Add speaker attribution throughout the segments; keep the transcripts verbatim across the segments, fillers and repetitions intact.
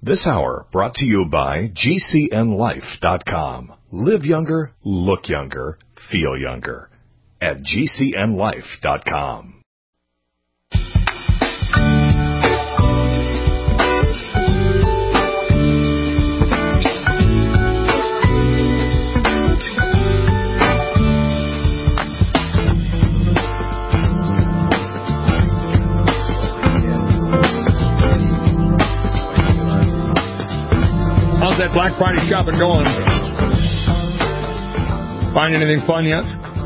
Speaker 1: This hour brought to you by G C N life dot com. Live younger, look younger, feel younger at G C N life dot com.
Speaker 2: How's that Black Friday shopping going? Find anything fun yet?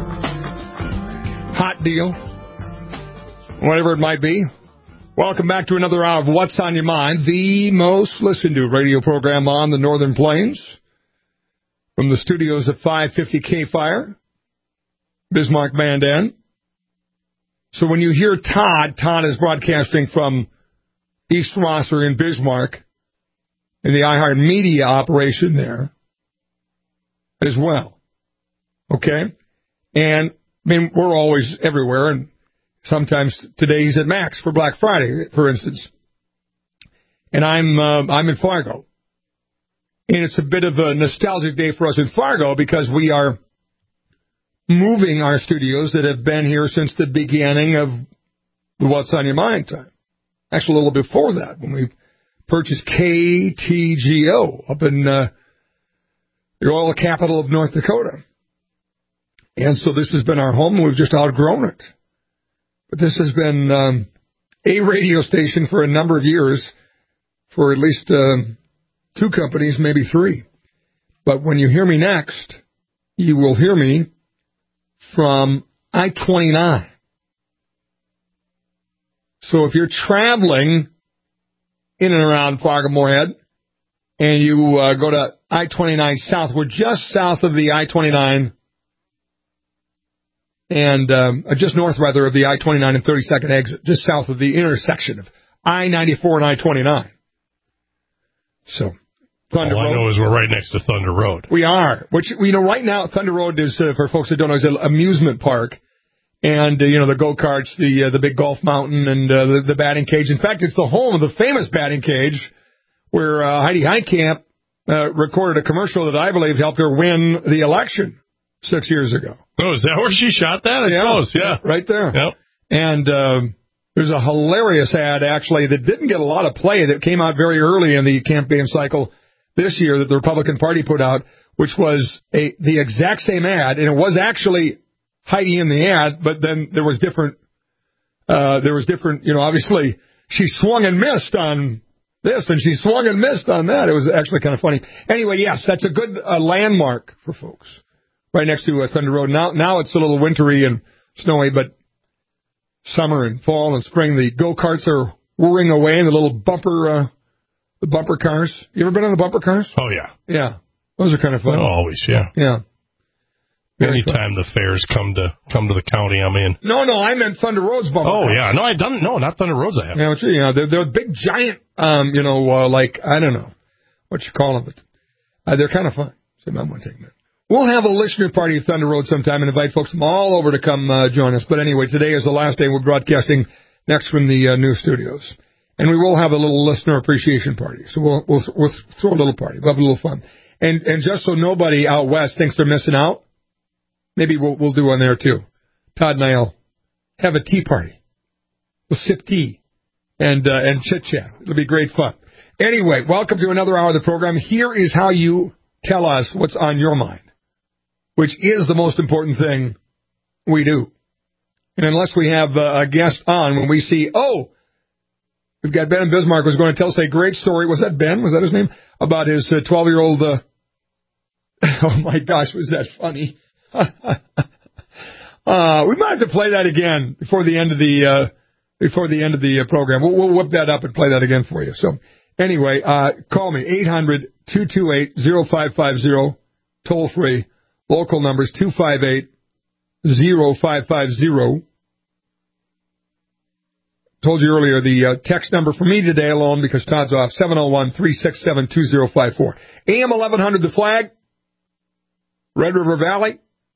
Speaker 2: Hot deal? Whatever it might be. Welcome back to another hour of What's on Your Mind, the most listened to radio program on the Northern Plains. From the studios at five fifty K Fire, Bismarck Mandan. So when you hear Todd, Todd is broadcasting from East Rosser in Bismarck, in the iHeart Media operation there as well. Okay? And, I mean, we're always everywhere, and sometimes today he's at Max for Black Friday, for instance. And I'm uh, I'm in Fargo. And it's a bit of a nostalgic day for us in Fargo because we are moving our studios that have been here since the beginning of the What's on Your Mind time. Actually, a little before that, when we purchased K T G O up in uh, the oil capital of North Dakota. And so this has been our home, and we've just outgrown it. But this has been um, a radio station for a number of years, for at least uh, two companies, maybe three. But when you hear me next, you will hear me from I twenty-nine. So if you're traveling in and around Fargo-Moorhead, and you uh, go to I twenty-nine South. We're just south of the I twenty-nine, and um, just north, rather, of the I twenty-nine and thirty-second exit, just south of the intersection of I ninety-four and I twenty-nine. So, Thunder
Speaker 3: All
Speaker 2: Road.
Speaker 3: I know is we're right next to Thunder Road.
Speaker 2: We are. Which, you know, right now, Thunder Road is, uh, for folks that don't know, is an amusement park. And, uh, you know, the go-karts, the uh, the big golf mountain, and uh, the, the batting cage. In fact, it's the home of the famous batting cage where uh, Heidi Heitkamp uh, recorded a commercial that I believe helped her win the election six years ago.
Speaker 3: Oh, is that where she shot that? I
Speaker 2: yeah,
Speaker 3: suppose, yeah.
Speaker 2: Right there.
Speaker 3: Yep.
Speaker 2: And um, there's a hilarious ad, actually, that didn't get a lot of play, that came out very early in the campaign cycle this year that the Republican Party put out, which was a the exact same ad, and it was actually Heidi in the ad, but then there was different, uh, there was different, you know, obviously she swung and missed on this and she swung and missed on that. It was actually kind of funny. Anyway, yes, that's a good uh, landmark for folks right next to uh, Thunder Road. Now, now it's a little wintry and snowy, but summer and fall and spring, the go-karts are whirring away in the little bumper, uh, the bumper cars. You ever been on the bumper cars?
Speaker 3: Oh, yeah.
Speaker 2: Yeah. Those are kind of fun.
Speaker 3: Oh, always, yeah.
Speaker 2: Yeah.
Speaker 3: Anytime the fairs come to come to the county, I'm in.
Speaker 2: No, no, I meant Thunder Road's bumper.
Speaker 3: Oh,
Speaker 2: cars.
Speaker 3: yeah. No, I done. No, not Thunder Roads. I have.
Speaker 2: Yeah, but, you know, they're, they're big, giant, um, you know, uh, like, I don't know what you call them, but uh, they're kind of fun. So you might want to take them in. We'll have a listener party at Thunder Road sometime and invite folks from all over to come uh, join us. But anyway, today is the last day we're broadcasting next from the uh, new studios. And we will have a little listener appreciation party. So we'll, we'll, we'll throw a little party. We'll have a little fun. And, and just so nobody out west thinks they're missing out, maybe we'll, we'll do one there, too. Todd and I'll have a tea party. We'll sip tea and uh, and chit-chat. It'll be great fun. Anyway, welcome to another hour of the program. Here is how you tell us what's on your mind, which is the most important thing we do. And unless we have uh, a guest on, when we see, oh, we've got Ben in Bismarck who's going to tell us a great story. Was that Ben? Was that his name? About his uh, twelve-year-old... Uh... oh, my gosh, was that funny? uh, we might have to play that again before the end of the uh, before the end of the uh, program. We'll, we'll whip that up and play that again for you. So anyway, uh, call me eight hundred, two two eight, oh five five oh, toll free. Local numbers two five eight, oh five five oh. Told you earlier the uh, text number for me today alone because Todd's off seven oh one, three six seven, two oh five four. A M eleven hundred The Flag, Red River Valley.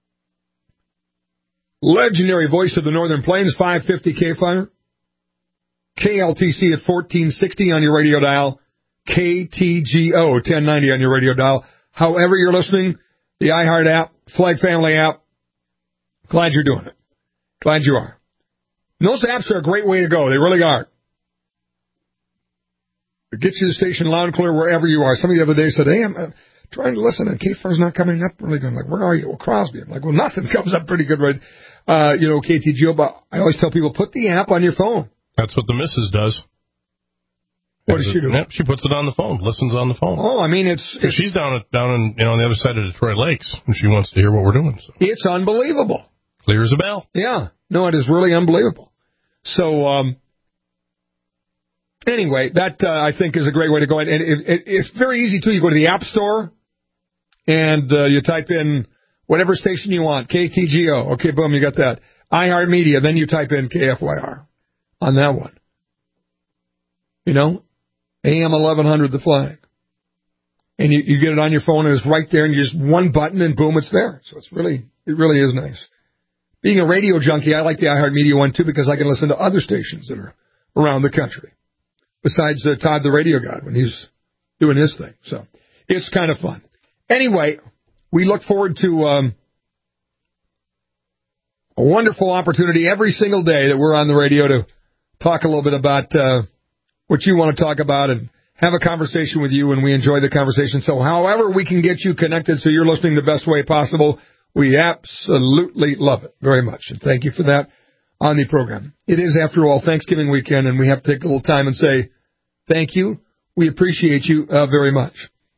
Speaker 2: Legendary voice of the Northern Plains, five fifty K Fire. K L T C at fourteen sixty on your radio dial. K T G O ten ninety on your radio dial. However you're listening, the iHeart app, Flag Family app, glad you're doing it. Glad you are. And those apps are a great way to go. They really are. It gets you the station loud and clear wherever you are. Somebody the other day said, hey, I'm trying to listen, and K F A R's not coming up really good. I'm like, where are you? Well, Crosby. I'm like, well, nothing comes up pretty good, right? Uh, you know, K T G O, but I always tell people, put the app on your phone.
Speaker 3: That's what the missus does.
Speaker 2: What does she do?
Speaker 3: Yep, she puts it on the phone, listens on the phone.
Speaker 2: Oh, I mean, it's... it's
Speaker 3: she's down at, down in, you know, on the other side of Detroit Lakes, and she wants to hear what we're doing. So.
Speaker 2: It's unbelievable.
Speaker 3: Clear as a bell.
Speaker 2: Yeah. No, it is really unbelievable. So, um, anyway, that, uh, I think, is a great way to go. And it, it, it's very easy, too. You go to the App Store, and uh, you type in whatever station you want, K T G O. Okay, boom, you got that. iHeartMedia, then you type in K F Y R on that one. You know? A M eleven hundred, The Flag. And you, you get it on your phone, and it's right there, and you just one button, and boom, it's there. So it's really, it really is nice. Being a radio junkie, I like the iHeartMedia one, too, because I can listen to other stations that are around the country, besides uh, Todd the Radio God when he's doing his thing. So it's kind of fun. Anyway, we look forward to um, a wonderful opportunity every single day that we're on the radio to talk a little bit about uh, what you want to talk about and have a conversation with you, and we enjoy the conversation. So however we can get you connected so you're listening the best way possible, we absolutely love it very much. And thank you for that on the program. It is, after all, Thanksgiving weekend, and we have to take a little time and say thank you. We appreciate you uh, very much.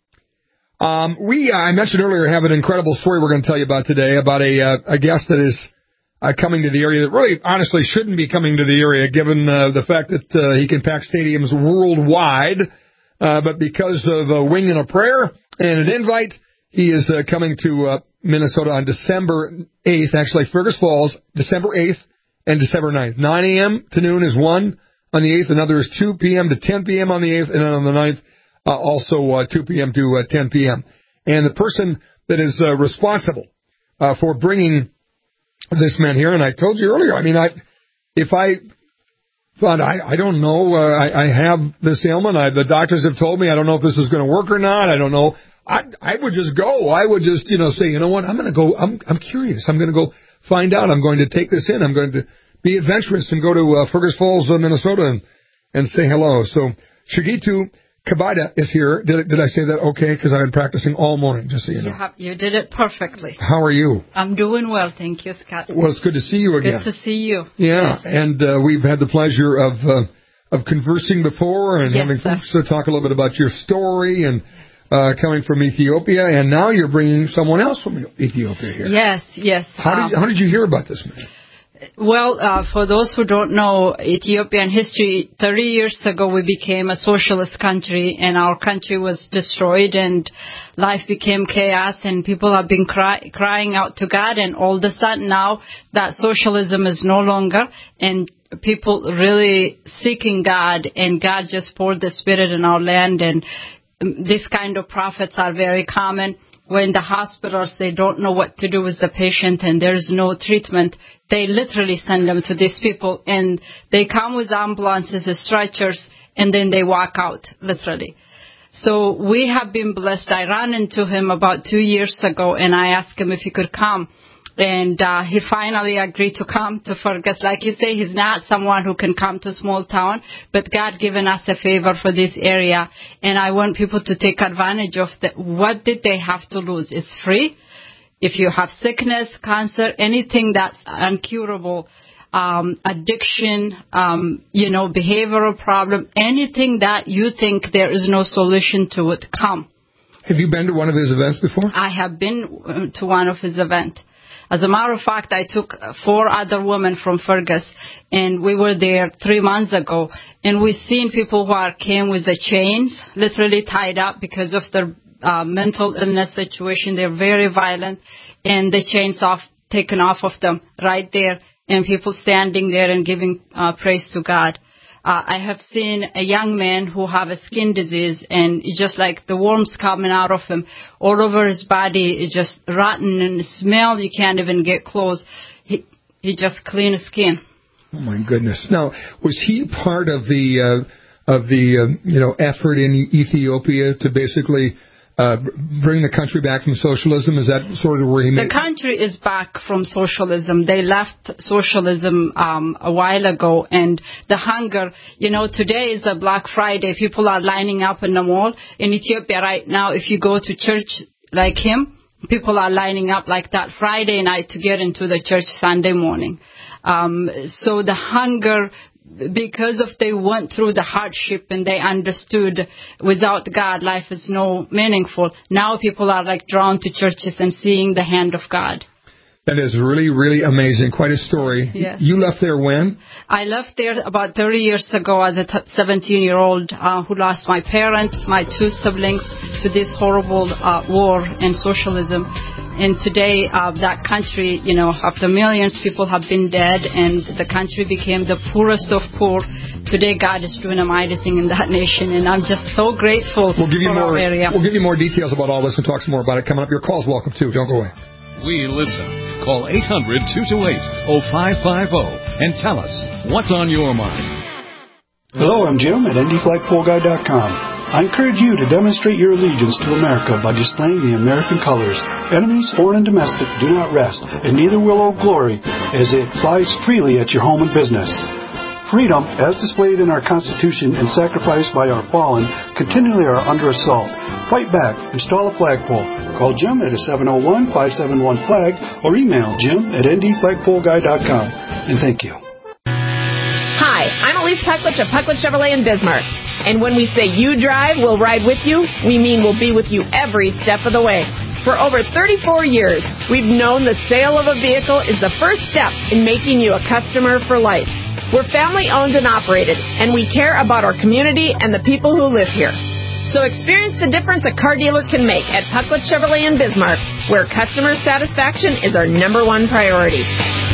Speaker 2: Um, we, uh, I mentioned earlier, have an incredible story we're going to tell you about today about a, uh, a guest that is Uh, coming to the area that really, honestly, shouldn't be coming to the area, given uh, the fact that uh, he can pack stadiums worldwide. Uh, but because of a wing and a prayer and an invite, he is uh, coming to uh, Minnesota on December eighth, actually, Fergus Falls, December eighth and December ninth. nine a.m. to noon is one on the eighth, another is two p.m. to ten p.m. on the eighth, and then on the ninth, uh, also uh, two p.m. to uh, ten p.m. And the person that is uh, responsible uh, for bringing this man here, and I told you earlier, I mean, I, if I thought, I, I don't know, uh, I, I have this ailment, I, the doctors have told me, I don't know if this is going to work or not, I don't know, I, I would just go, I would just, you know, say, you know what, I'm going to go, I'm, I'm curious, I'm going to go find out, I'm going to take this in, I'm going to be adventurous and go to uh, Fergus Falls, uh, Minnesota, and, and say hello. So, Shagitu Kabida is here. Did, did I say that okay? Because I've been practicing all morning, just so you know.
Speaker 4: You, have, you did it perfectly.
Speaker 2: How are you?
Speaker 4: I'm doing well, thank you, Scott.
Speaker 2: Well, it's good to see you again.
Speaker 4: Good to see you.
Speaker 2: Yeah, yes. and uh, we've had the pleasure of uh, of conversing before and
Speaker 4: yes,
Speaker 2: having
Speaker 4: sir.
Speaker 2: folks uh, talk a little bit about your story and uh, coming from Ethiopia, and now you're bringing someone else from Ethiopia here.
Speaker 4: Yes, yes.
Speaker 2: How did, um, how did you hear about this, man?
Speaker 4: Well, uh, for those who don't know Ethiopian history, thirty years ago we became a socialist country, and our country was destroyed, and life became chaos, and people have been cry- crying out to God, and all of a sudden now that socialism is no longer, and people really seeking God, and God just poured the Spirit in our land, and this kind of prophets are very common. When the hospitals, they don't know what to do with the patient and there's no treatment, they literally send them to these people, and they come with ambulances and stretchers, and then they walk out, literally. So we have been blessed. I ran into him about two years ago, and I asked him if he could come. And uh, he finally agreed to come to Fergus. Like you say, he's not someone who can come to a small town, but God given us a favor for this area. And I want people to take advantage of that. What did they have to lose? It's free. If you have sickness, cancer, anything that's uncurable, um, addiction, um, you know, behavioral problem, anything that you think there is no solution to it, come.
Speaker 2: Have you been to one of his events before?
Speaker 4: I have been to one of his events. As a matter of fact, I took four other women from Fergus, and we were there three months ago, and we've seen people who are came with the chains, literally tied up because of their uh, mental illness situation. They're very violent, and the chains off taken off of them right there, and people standing there and giving uh, praise to God. Uh, I have seen a young man who have a skin disease, and it's just like the worms coming out of him all over his body. It's just rotten and smell. You can't even get close. He he just clean his skin.
Speaker 2: Oh my goodness! Now, was he part of the of the uh, you know effort in Ethiopia to basically uh, bring the country back from socialism? Is that sort of where he made
Speaker 4: the country is back from socialism. They left socialism um, a while ago, and the hunger. You know, today is a Black Friday. People are lining up in the mall in Ethiopia right now. If you go to church like him, people are lining up like that Friday night to get into the church Sunday morning. Um, so the hunger, because of they went through the hardship and they understood without God life is no meaningful. Now people are like drawn to churches and seeing the hand of God.
Speaker 2: That is really, really amazing. Quite a story.
Speaker 4: Yes.
Speaker 2: You left there when?
Speaker 4: I left there about thirty years ago as a seventeen-year-old uh, who lost my parents, my two siblings to this horrible uh, war and socialism. And today, uh, that country, you know, after millions people have been dead and the country became the poorest of poor. Today, God is doing a mighty thing in that nation, and I'm just so grateful
Speaker 2: we'll give you
Speaker 4: for
Speaker 2: more,
Speaker 4: our area.
Speaker 2: We'll give you more details about all this and talk some more about it coming up. Your call's welcome, too. Don't go away.
Speaker 5: We listen. Call eight hundred, two two eight, oh five five oh and tell us what's on your mind.
Speaker 6: Hello, I'm Jim at N D Flagpole Guy dot com. I encourage you to demonstrate your allegiance to America by displaying the American colors. Enemies, foreign and domestic, do not rest, and neither will Old Glory, as it flies freely at your home and business. Freedom, as displayed in our Constitution and sacrificed by our fallen, continually are under assault. Fight back. Install a flagpole. Call Jim at seven oh one, five seven one, flag or email Jim at N D Flagpole Guy dot com. And thank you.
Speaker 7: Hi, I'm Elise Pucklich of Pucklich Chevrolet in Bismarck. And when we say you drive, we'll ride with you, we mean we'll be with you every step of the way. For over thirty-four years, we've known the sale of a vehicle is the first step in making you a customer for life. We're family-owned and operated, and we care about our community and the people who live here. So experience the difference a car dealer can make at Pucklich Chevrolet in Bismarck, where customer satisfaction is our number one priority.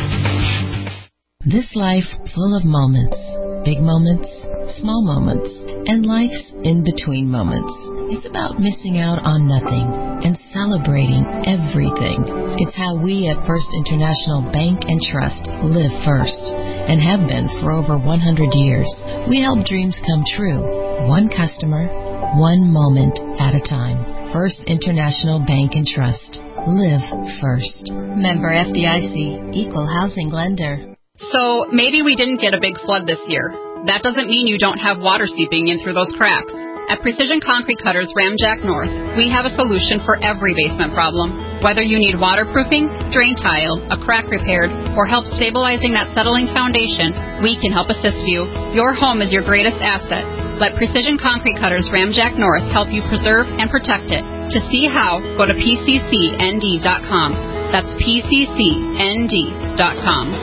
Speaker 8: This life full of moments, big moments, small moments, and life's in-between moments. It's about missing out on nothing and celebrating everything. It's how we at First International Bank and Trust live first and have been for over one hundred years. We help dreams come true, one customer, one moment at a time. First International Bank and Trust. Live first. Member F D I C, Equal Housing Lender.
Speaker 9: So maybe we didn't get a big flood this year. That doesn't mean you don't have water seeping in through those cracks. At Precision Concrete Cutters Ramjack North, we have a solution for every basement problem. Whether you need waterproofing, drain tile, a crack repaired, or help stabilizing that settling foundation, we can help assist you. Your home is your greatest asset. Let Precision Concrete Cutters Ramjack North help you preserve and protect it. To see how, go to P C C N D dot com. That's P C C N D dot com.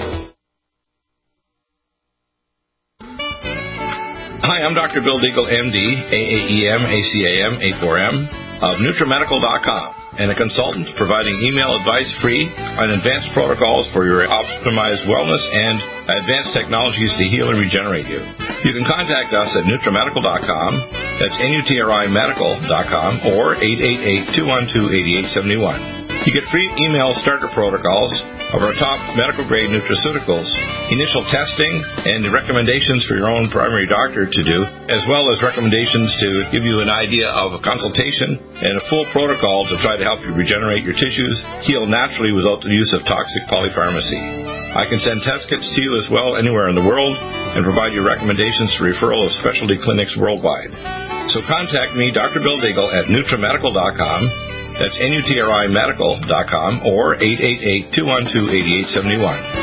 Speaker 10: Hi, I'm Doctor Bill Deagle, M D, A A E M, A C A M, A four M, of NutriMedical dot com, and a consultant providing email advice free on advanced protocols for your optimized wellness and advanced technologies to heal and regenerate you. You can contact us at NutriMedical dot com, that's N U T R I Medical dot com, or eight eight eight, two one two, eight eight seven one. You get free email starter protocols of our top medical-grade nutraceuticals, initial testing, and recommendations for your own primary doctor to do, as well as recommendations to give you an idea of a consultation and a full protocol to try to help you regenerate your tissues, heal naturally without the use of toxic polypharmacy. I can send test kits to you as well anywhere in the world and provide you recommendations for referral of specialty clinics worldwide. So contact me, Doctor Bill Deagle, at NutriMedical dot com. That's N U T R I Medical dot com or eight eight eight, two one two, eight eight seven one.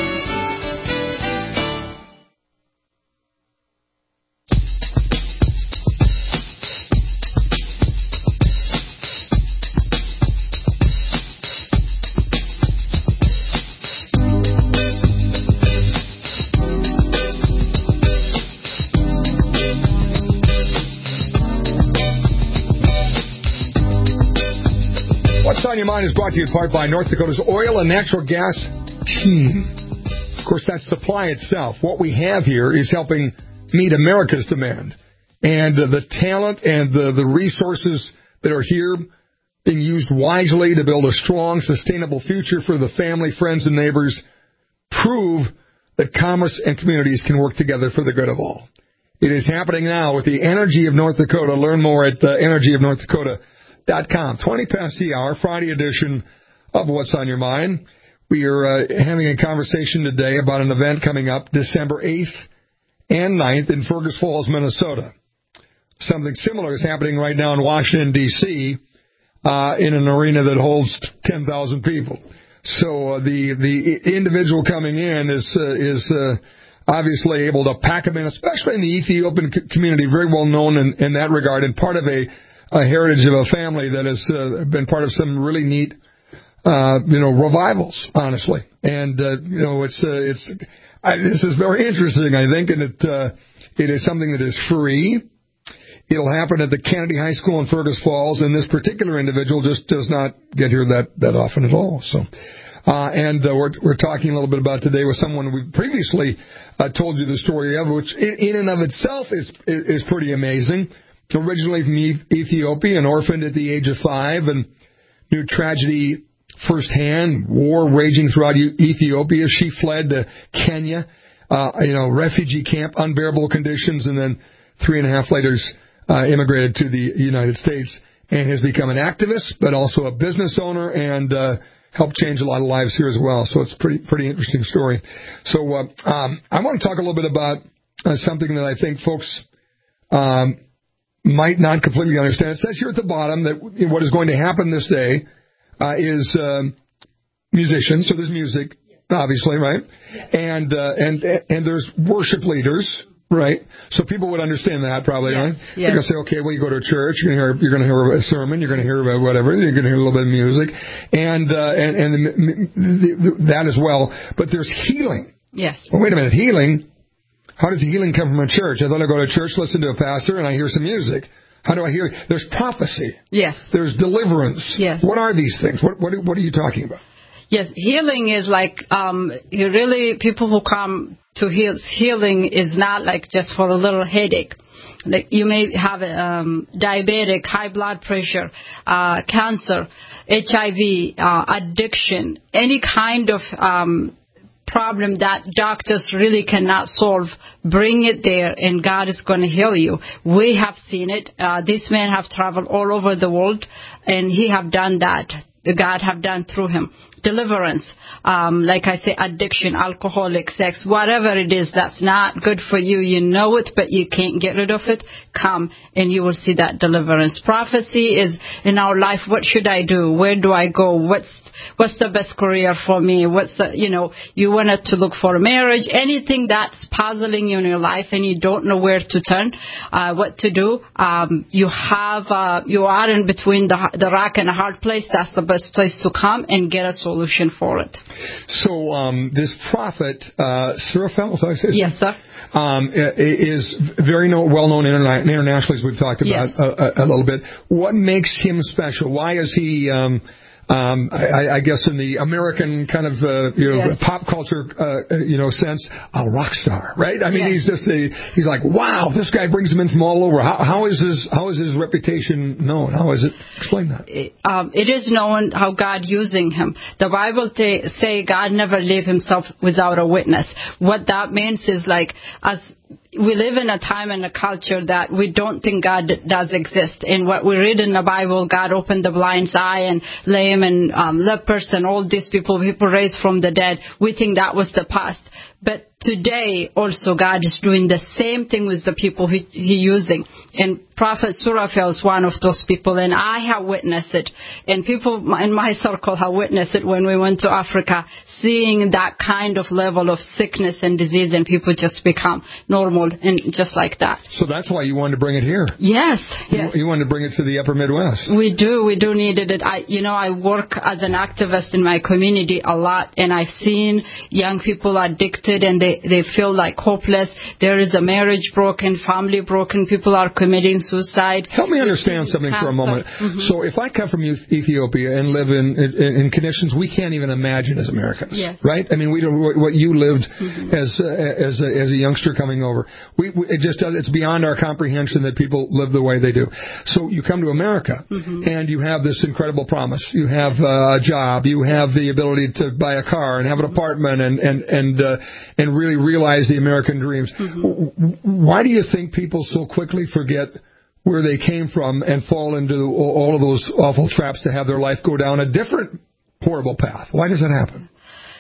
Speaker 2: On Your Mind is brought to you in part by North Dakota's oil and natural gas team. Of course, that's supply itself. What we have here is helping meet America's demand. And uh, the talent and the, the resources that are here being used wisely to build a strong, sustainable future for the family, friends, and neighbors prove that commerce and communities can work together for the good of all. It is happening now with the Energy of North Dakota. Learn more at uh, energy of north dakota dot com. twenty past the hour, Friday edition of What's on Your Mind. We are uh, having a conversation today about an event coming up December eighth and ninth in Fergus Falls, Minnesota. Something similar is happening right now in Washington, D C, uh, in an arena that holds ten thousand people. So uh, the the individual coming in is uh, is uh, obviously able to pack them in, especially in the Ethiopian community, very well known in, in that regard, and part of a, a heritage of a family that has uh, been part of some really neat, uh, you know, revivals, honestly. And uh, you know, it's uh, it's I, this is very interesting, I think, and it uh, it is something that is free. It'll happen at the Kennedy High School in Fergus Falls, and this particular individual just does not get here that, that often at all. So, uh, and uh, we're, we're talking a little bit about today with someone we previously uh, told you the story of, which in, in and of itself is is pretty amazing. Originally from Ethiopia, and orphaned at the age of five, and knew tragedy firsthand, war raging throughout Ethiopia. She fled to Kenya, uh, you know, refugee camp, unbearable conditions, and then three and a half later Uh, immigrated to the United States and has become an activist, but also a business owner, and uh, helped change a lot of lives here as well. So it's a pretty, pretty interesting story. So uh, um, I want to talk a little bit about uh, something that I think folks um, might not completely understand. It says here at the bottom that what is going to happen this day uh, is um, musicians. So there's music, obviously, right? And uh, and and there's worship leaders. Right, so people would understand that probably, yes, right? Yes. They're going to say, okay, well, you go to a church, you're going to hear, you're going to hear a sermon, you're going to hear about whatever, you're going to hear a little bit of music, and uh, and and the, the, the, that as well. But there's healing.
Speaker 4: Yes.
Speaker 2: Well, wait a minute, healing. How does healing come from a church? I thought I go to church, listen to a pastor, and I hear some music. How do I hear? There's prophecy.
Speaker 4: Yes.
Speaker 2: There's deliverance.
Speaker 4: Yes.
Speaker 2: What are these things? What what what are you talking about?
Speaker 4: Yes, healing is like um, you really people who come to heal. Healing is not like just for a little headache. Like you may have um, diabetic, high blood pressure, uh, cancer, H I V, uh, addiction, any kind of um, problem that doctors really cannot solve. Bring it there, and God is going to heal you. We have seen it. Uh, this man have traveled all over the world, and he have done that. God have done through him. Deliverance, um, like I say, addiction, alcoholic, sex, whatever it is that's not good for you, you know it, but you can't get rid of it, come and you will see that deliverance. Prophecy is in our life, what should I do? Where do I go? What's what's the best career for me? What's the, you know, you wanted to look for a marriage, anything that's puzzling you in your life and you don't know where to turn, uh, what to do, um, you have, uh, you are in between the, the rock and a hard place, that's the best place to come and get a solution for it.
Speaker 2: So um, this prophet, uh, Seraphel, is that what I say?
Speaker 4: Yes, sir.
Speaker 2: Um, is very know, well known interna- internationally, as we've talked about,
Speaker 4: yes,
Speaker 2: a, a, a little bit. What makes him special? Why is he... Um, Um, I, I guess in the American kind of uh, you know yes, pop culture uh, you know sense, a rock star, right? I mean, yes, he's just a, he's like, wow, this guy brings him in from all over. How, how is his how is his reputation known? How is it? Explain that.
Speaker 4: It, um, it is known how God using him. The Bible t- say God never leave himself without a witness. What that means is like as we live in a time and a culture that we don't think God does exist. And what we read in the Bible, God opened the blind's eye and lame and um, lepers and all these people, people raised from the dead. We think that was the past. But today also God is doing the same thing with the people he, he using. And Prophet Seraphel is one of those people, and I have witnessed it. And people in my circle have witnessed it when we went to Africa, seeing that kind of level of sickness and disease, and people just become normal and just like that.
Speaker 2: So that's why you wanted to bring it here.
Speaker 4: Yes, yes.
Speaker 2: You, you wanted to bring it to the Upper Midwest.
Speaker 4: We do, we do needed it. I, you know, I work as an activist in my community a lot, and I've seen young people addicted, and they, they feel like hopeless. There is a marriage broken, family broken, people are committing suicide.
Speaker 2: Help me understand something for a moment. Mm-hmm. So if I come from Ethiopia and live in, in, in conditions we can't even imagine as Americans,
Speaker 4: yes,
Speaker 2: right? I mean, we don't, what you lived mm-hmm. as uh, as, a, as a youngster coming over, we, we, it just does, it's beyond our comprehension that people live the way they do. So you come to America mm-hmm. and you have this incredible promise. You have uh, a job, you have the ability to buy a car and have an apartment and and and uh, and really realize the American dreams. Mm-hmm. Why do you think people so quickly forget where they came from and fall into all of those awful traps to have their life go down a different horrible path? Why does that happen?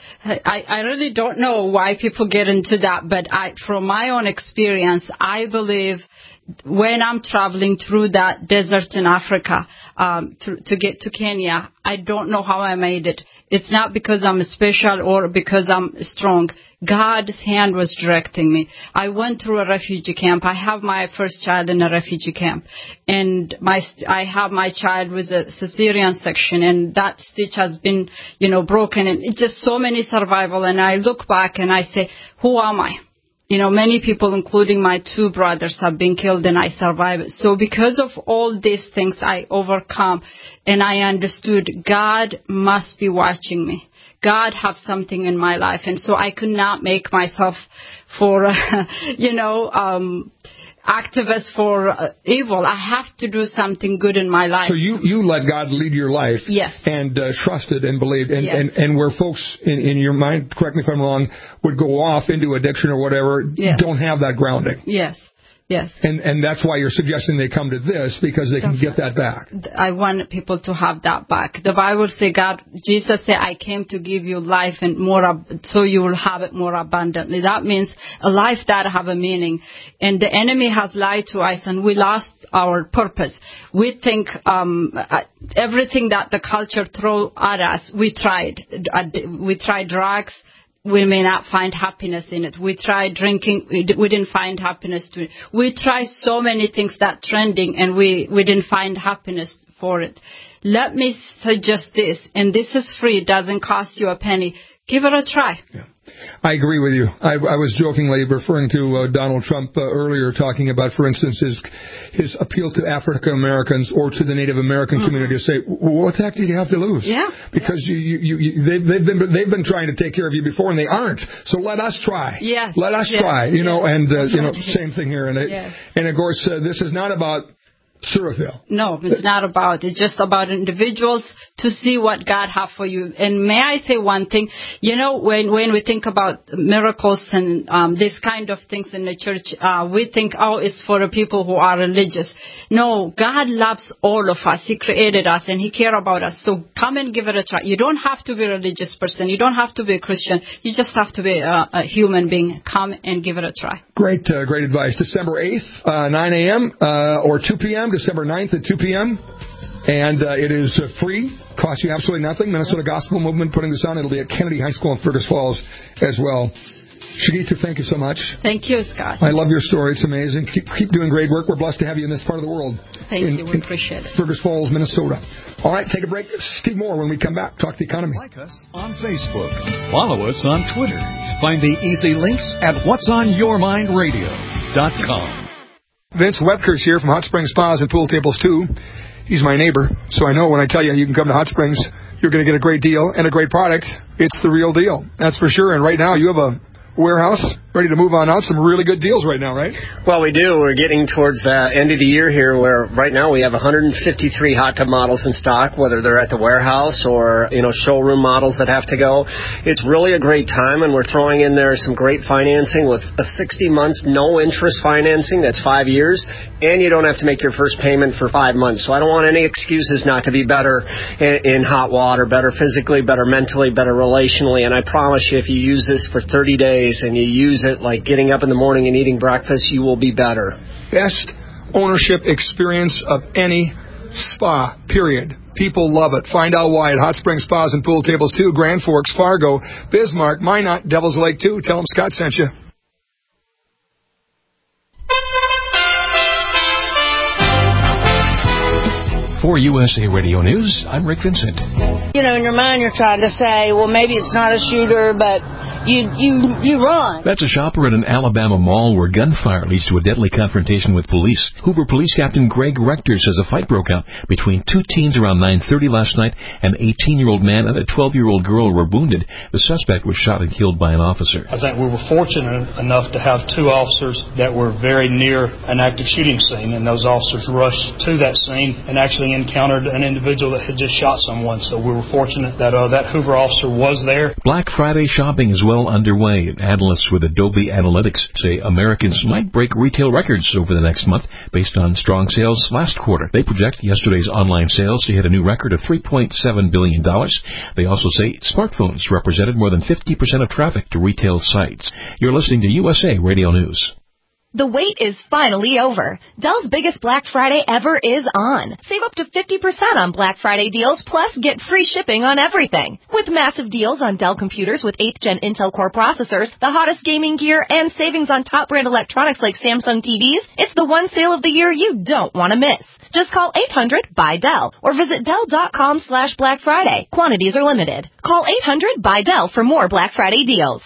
Speaker 4: I, I really don't know why people get into that, but I, from my own experience, I believe when I'm traveling through that desert in Africa um, to, to get to Kenya, I don't know how I made it. It's not because I'm special or because I'm strong. God's hand was directing me. I went through a refugee camp. I have my first child in a refugee camp, and my I have my child with a cesarean section, and that stitch has been, you know, broken, and it's just so many survival. And I look back and I say, who am I? You know, many people, including my two brothers, have been killed and I survived. So because of all these things, I overcome and I understood God must be watching me. God have something in my life. And so I could not make myself for, uh, you know, um, activist for uh, evil. I have to do something good in my life.
Speaker 2: So you, you let God lead your life.
Speaker 4: Yes.
Speaker 2: And uh, trusted and believed. And,
Speaker 4: yes.
Speaker 2: and, and where folks in, in your mind, correct me if I'm wrong, would go off into addiction or whatever, yes. don't have that grounding.
Speaker 4: Yes. Yes.
Speaker 2: And and that's why you're suggesting they come to this, because they can get that back.
Speaker 4: I want people to have that back. The Bible says, God, Jesus said, I came to give you life and more, ab- so you will have it more abundantly. That means a life that have a meaning. And the enemy has lied to us and we lost our purpose. We think um, everything that the culture throw at us, we tried. We tried drugs. We may not find happiness in it. We tried drinking. We, d- we didn't find happiness to it. We tried so many things that trending, and we, we didn't find happiness for it. Let me suggest this, and this is free. It doesn't cost you a penny. Give it a try.
Speaker 2: Yeah. I agree with you. I, I was jokingly referring to uh, Donald Trump uh, earlier, talking about, for instance, his his appeal to African Americans or to the Native American mm-hmm. community to say, well, what the heck did you have to lose?
Speaker 4: Yeah.
Speaker 2: Because you, you, you, you they've, they've been they've been trying to take care of you before, and they aren't. So let us try.
Speaker 4: Yes.
Speaker 2: Let us
Speaker 4: yes.
Speaker 2: try. You
Speaker 4: yes.
Speaker 2: know, and uh, you know, same thing here. And it,
Speaker 4: yes.
Speaker 2: and of course, uh, this is not about Surafil.
Speaker 4: No, it's not about. It's just about individuals to see what God have for you. And may I say one thing? You know, when when we think about miracles and um, this kind of things in the church, uh, we think, oh, it's for the people who are religious. No, God loves all of us. He created us and He cares about us. So come and give it a try. You don't have to be a religious person. You don't have to be a Christian. You just have to be a, a human being. Come and give it a try.
Speaker 2: Great, uh, great advice. December eighth, uh, nine a.m. Uh, or two p.m. December ninth at two p.m. And uh, it is uh, free, costs you absolutely nothing. Minnesota Gospel Movement putting this on. It'll be at Kennedy High School in Fergus Falls as well. Shagita, thank you so much.
Speaker 4: Thank you, Scott.
Speaker 2: I love your story. It's amazing. Keep, keep doing great work. We're blessed to have you in this part of the world.
Speaker 4: Thank
Speaker 2: in,
Speaker 4: you. We appreciate it.
Speaker 2: Fergus Falls, Minnesota. All right, take a break. Steve Moore when we come back. Talk the economy.
Speaker 5: Like us on Facebook. Follow us on Twitter. Find the easy links at whats on your mind radio dot com.
Speaker 2: Vince Webker's here from Hot Springs Spas and Pool Tables too. He's my neighbor, so I know when I tell you you can come to Hot Springs, you're going to get a great deal and a great product. It's the real deal. That's for sure. And right now you have a warehouse ready to move on out. Some really good deals right now, right?
Speaker 11: Well, we do. We're getting towards the end of the year here where right now we have one hundred fifty-three hot tub models in stock, whether they're at the warehouse or, you know, showroom models that have to go. It's really a great time, and we're throwing in there some great financing with a sixty months no interest financing. That's five years, and you don't have to make your first payment for five months. So I don't want any excuses not to be better in, in hot water, better physically, better mentally, better relationally. And I promise you, if you use this for thirty days and you use it like getting up in the morning and eating breakfast, you will be better.
Speaker 2: Best ownership experience of any spa, period. People love it. Find out why at Hot Springs Spas and Pool Tables two, Grand Forks, Fargo, Bismarck, Minot, Devil's Lake two. Tell them Scott sent you.
Speaker 12: For U S A Radio News, I'm Rick Vincent.
Speaker 13: You know, in your mind you're trying to say, well, maybe it's not a shooter, but you you you run.
Speaker 12: That's a shopper at an Alabama mall where gunfire leads to a deadly confrontation with police. Hoover Police Captain Greg Rector says a fight broke out between two teens around nine thirty last night. An eighteen-year-old man and a twelve-year-old girl were wounded. The suspect was shot and killed by an officer.
Speaker 14: I think we were fortunate enough to have two officers that were very near an active shooting scene, and those officers rushed to that scene and actually encountered an individual that had just shot someone. So we were fortunate that uh, that Hoover officer was there.
Speaker 12: Black Friday shopping is well underway. Analysts with Adobe Analytics say Americans might break retail records over the next month based on strong sales last quarter. They project yesterday's online sales to hit a new record of three point seven billion dollars. They also say smartphones represented more than fifty percent of traffic to retail sites. You're listening to U S A Radio News.
Speaker 15: The wait is finally over. Dell's biggest Black Friday ever is on. Save up to fifty percent on Black Friday deals, plus get free shipping on everything. With massive deals on Dell computers with eighth gen Intel Core processors, the hottest gaming gear, and savings on top brand electronics like Samsung T Vs, it's the one sale of the year you don't want to miss. Just call eight hundred buy Dell or visit Dell.com slash Black Friday. Quantities are limited. Call eight hundred buy Dell for more Black Friday deals.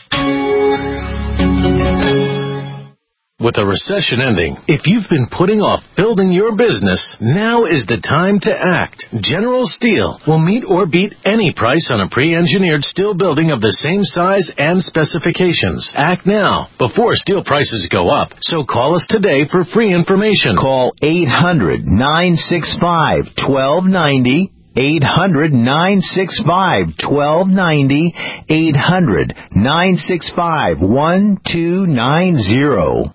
Speaker 16: With a recession ending, if you've been putting off building your business, now is the time to act. General Steel will meet or beat any price on a pre-engineered steel building of the same size and specifications. Act now, before steel prices go up. So call us today for free information.
Speaker 17: Call eight hundred nine six five one two nine zero. eight hundred nine six five one two nine zero. eight hundred nine six five one two nine zero.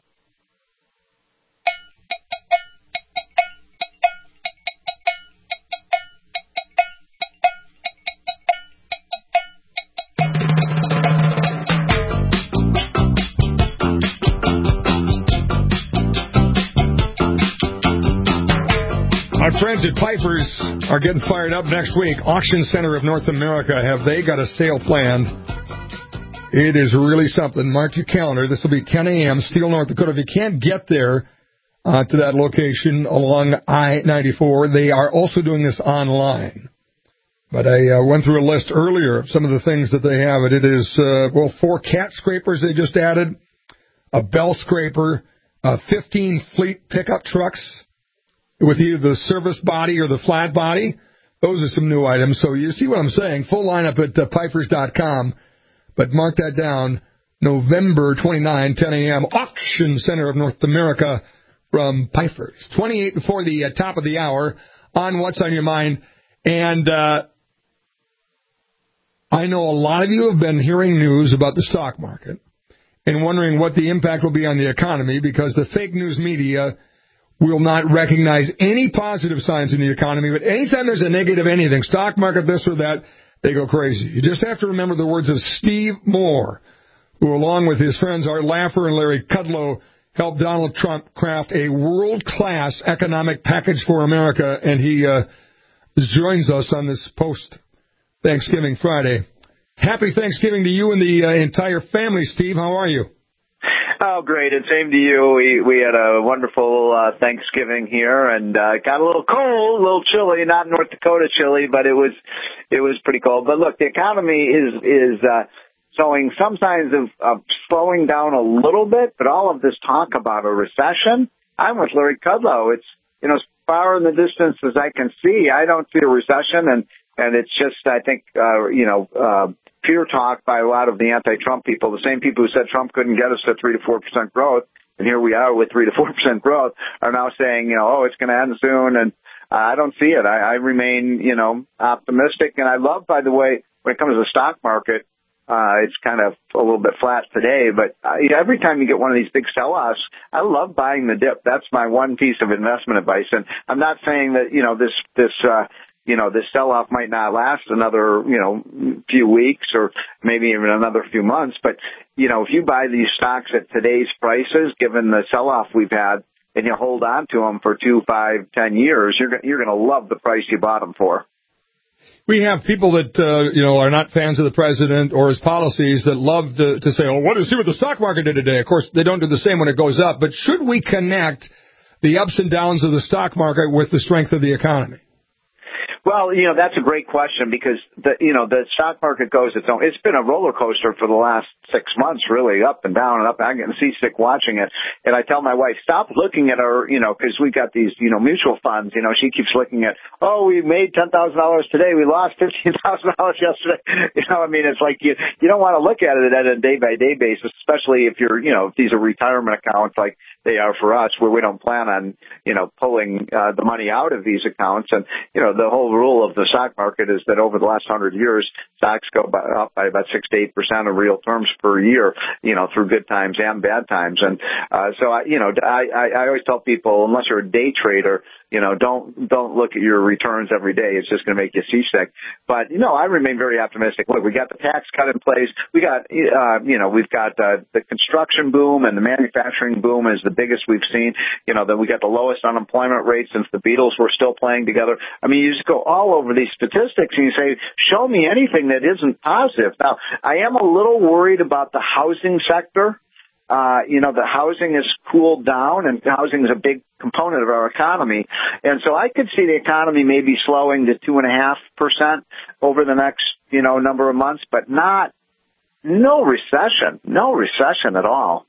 Speaker 2: Our friends at Piper's are getting fired up next week. Auction Center of North America, have they got a sale planned? It is really something. Mark your calendar. This will be ten a.m., Steele, North Dakota. If you can't get there uh, to that location along I ninety-four, they are also doing this online. But I uh, went through a list earlier of some of the things that they have. It is, uh, well, four cat scrapers they just added, a bell scraper, uh, fifteen fleet pickup trucks, with either the service body or the flat body. Those are some new items. So you see what I'm saying. Full lineup at uh, Pipers dot com. But mark that down, November twenty-ninth, ten a.m., Auction Center of North America from Pipers. twenty-eight before the uh, top of the hour on What's on Your Mind. And uh, I know a lot of you have been hearing news about the stock market and wondering what the impact will be on the economy, because the fake news media will not recognize any positive signs in the economy. But anytime there's a negative anything, stock market, this or that, they go crazy. You just have to remember the words of Steve Moore, who, along with his friends Art Laffer and Larry Kudlow, helped Donald Trump craft a world-class economic package for America, and he uh, joins us on this post-Thanksgiving Friday. Happy Thanksgiving to you and the uh, entire family, Steve. How are you?
Speaker 18: Oh, great, and same to you. We we had a wonderful uh, Thanksgiving here, and uh, got a little cold, a little chilly. Not North Dakota chilly, but it was it was pretty cold. But look, the economy is is uh, showing some signs of, of slowing down a little bit. But all of this talk about a recession, I'm with Larry Kudlow. It's, you know, as far in the distance as I can see, I don't see a recession, and and it's just, I think, uh, you know. Uh, Fear talk by a lot of the anti-Trump people, the same people who said Trump couldn't get us to three to four percent growth, and here we are with three to four percent growth, are now saying, you know, oh, it's going to end soon, and uh, I don't see it. I, I remain, you know, optimistic, and I love, by the way, when it comes to the stock market, uh, it's kind of a little bit flat today, but uh, every time you get one of these big sell-offs, I love buying the dip. That's my one piece of investment advice, and I'm not saying that, you know, this this. Uh, you know, this sell-off might not last another, you know, few weeks or maybe even another few months. But, you know, if you buy these stocks at today's prices, given the sell-off we've had, and you hold on to them for two, five, ten years, you're, you're going to love the price you bought them for.
Speaker 2: We have people that, uh, you know, are not fans of the president or his policies that love to, to say, oh, what is see what the stock market did today? Of course, they don't do the same when it goes up. But should we connect the ups and downs of the stock market with the strength of the economy?
Speaker 18: Well, you know, that's a great question because the, you know, the stock market goes its own. It's been a roller coaster for the last six months, really, up and down and up. I'm getting seasick watching it. And I tell my wife, stop looking at our, you know, because we got these, you know, mutual funds. You know, she keeps looking at, oh, we made ten thousand dollars today. We lost fifteen thousand dollars yesterday. You know, I mean, it's like you, you don't want to look at it at a day by day basis, especially if you're, you know, if these are retirement accounts like they are for us, where we don't plan on, you know, pulling uh, the money out of these accounts. And, you know, the whole rule of the stock market is that over the last hundred years, stocks go by, up by about six to eight percent of real terms per year, you know, through good times and bad times. And uh, so, I, you know, I, I, I always tell people, unless you're a day trader, you know, don't don't look at your returns every day. It's just going to make you seasick. But, you know, I remain very optimistic. Look, we got the tax cut in place. We got, uh, you know, we've got uh, the construction boom and the manufacturing boom is the biggest we've seen. You know, then we got the lowest unemployment rate since the Beatles were still playing together. I mean, you just go all over these statistics and you say, show me anything that isn't positive. Now, I am a little worried about the housing sector. Uh, you know, the housing has cooled down, and housing is a big component of our economy. And so I could see the economy maybe slowing to two and a half percent over the next, you know, number of months, but not, no recession, no recession at all.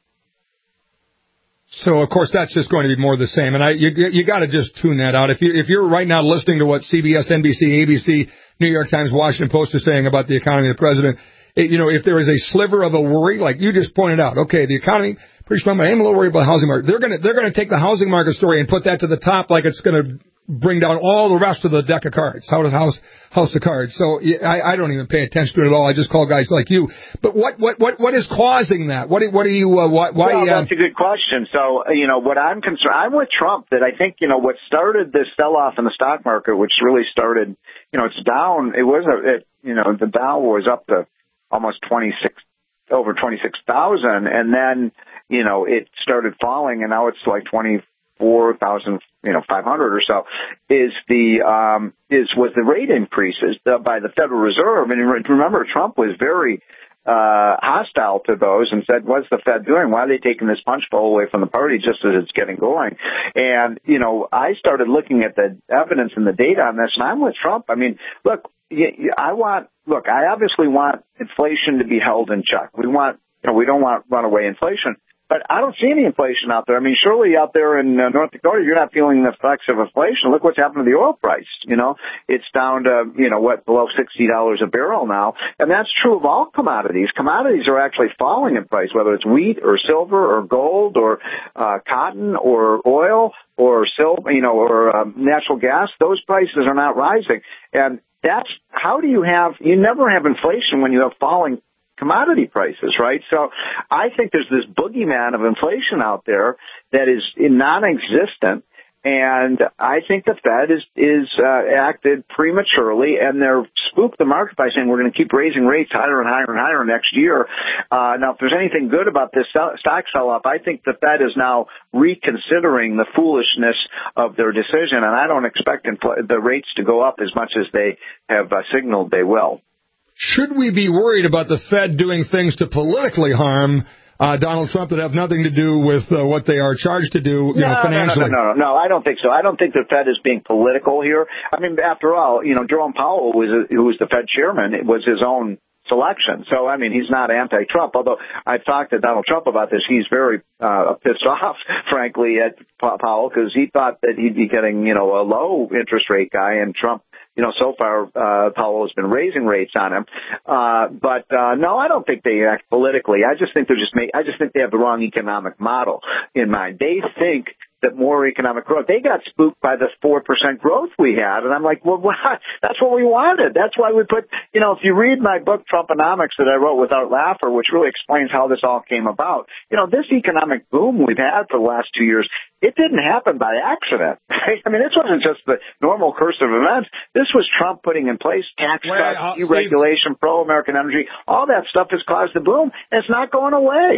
Speaker 2: So, of course, that's just going to be more the same. And I, you, you got to just tune that out. If you, if you're right now listening to what C B S, N B C, A B C, New York Times, Washington Post are saying about the economy of the president, it, you know, if there is a sliver of a worry, like you just pointed out, okay, the economy, pretty strong, but I am a little worried about the housing market. They're going to, they're going to take the housing market story and put that to the top like it's going to bring down all the rest of the deck of cards. How does house, house of cards? So I, I don't even pay attention to it at all. I just call guys like you. But what, what, what, what is causing that? What, what are you, uh, why, why,
Speaker 18: well, that's
Speaker 2: uh,
Speaker 18: a good question. So, you know, what I'm concerned, I'm with Trump that I think, you know, what started this sell-off in the stock market, which really started, you know, it's down. It was, a, it, you know, the Dow was up to almost twenty-six, over twenty-six thousand. And then, you know, it started falling and now it's like twenty-four thousand, you know, five hundred or so is the, um, is, was the rate increases by the Federal Reserve. And remember, Trump was very, uh, hostile to those and said, what's the Fed doing? Why are they taking this punch bowl away from the party just as it's getting going? And, you know, I started looking at the evidence and the data on this, and I'm with Trump. I mean, look, I want, look, I obviously want inflation to be held in check. We want, you know, we don't want runaway inflation. But I don't see any inflation out there. I mean, surely out there in uh, North Dakota, you're not feeling the effects of inflation. Look what's happened to the oil price. You know, it's down to, you know, what, below sixty dollars a barrel now. And that's true of all commodities. Commodities are actually falling in price, whether it's wheat or silver or gold or uh, cotton or oil or silver, you know, or um, natural gas. Those prices are not rising. And that's, how do you have, you never have inflation when you have falling commodity prices, right? So I think there's this boogeyman of inflation out there that is non-existent, and I think the Fed is is uh, acted prematurely, and they're spooked the market by saying we're going to keep raising rates higher and higher and higher next year. Uh, now, if there's anything good about this stock sell-off, I think the Fed is now reconsidering the foolishness of their decision, and I don't expect infl- the rates to go up as much as they have uh, signaled they will.
Speaker 2: Should we be worried about the Fed doing things to politically harm uh, Donald Trump that have nothing to do with uh, what they are charged to do, you
Speaker 18: no,
Speaker 2: know, financially?
Speaker 18: No, no, no, no, no, I don't think so. I don't think the Fed is being political here. I mean, after all, you know, Jerome Powell, was a, who was the Fed chairman, it was his own selection. So, I mean, he's not anti-Trump, although I've talked to Donald Trump about this. He's very uh, pissed off, frankly, at Powell because he thought that he'd be getting, you know, a low interest rate guy, and Trump, you know, so far, uh, Powell has been raising rates on him. Uh, but, uh, no, I don't think they act politically. I just think they're just make, I just think they have the wrong economic model in mind. They think that more economic growth. They got spooked by the four percent growth we had. And I'm like, well, what? That's what we wanted. That's why we put, you know, if you read my book, Trumponomics, that I wrote with Art Laffer, which really explains how this all came about. You know, this economic boom we've had for the last two years, it didn't happen by accident. Right? I mean, this wasn't just the normal course of events. This was Trump putting in place tax
Speaker 2: well,
Speaker 18: cuts, deregulation, pro-American energy. All that stuff has caused the boom, and it's not going away.